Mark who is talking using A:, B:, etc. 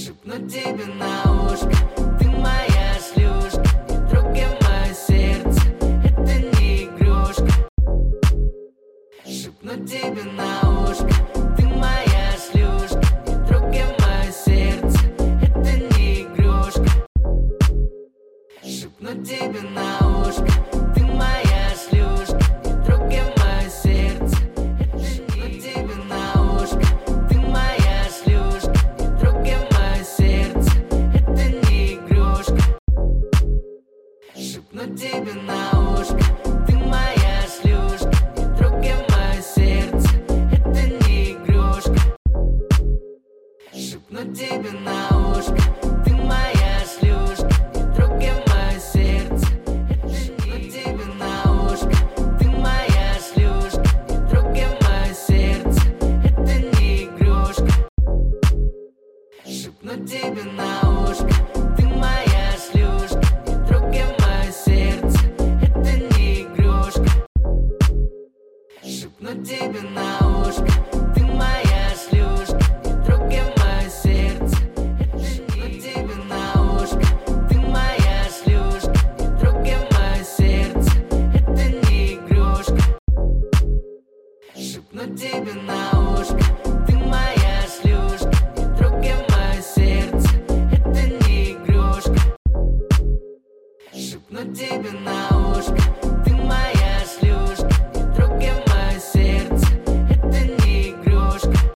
A: шепнуть тебе на ушко. Ты моя шлюшка, не трогай мое сердце, это не игрушка. Шепнуть тебе на ушко. Ты моя шлюшка, не трогай мое сердце, это не игрушка. Шепнуть тебе на ушко. Ты моя шлюшка, не трогай мое сердце, это не тебе на ушко. Ты моя шлюшка, не трогай мое сердце, это не игрушка. Шепнуть тебе на ушко. Ты моя шлюшка, не трогай мое сердце, это не игрушка. Шепнуть тебе на ушко. Ты моя шлюшка, не трогай мое сердце, это не тебе на ушко. Ты моя шлюшка, не трогай мое сердце, это не игрушка. Шепнуть тебе на ушко. Ты моя шлюшка, не трогай мое сердце, это не игрушка. Шепнуть тебе на ушко.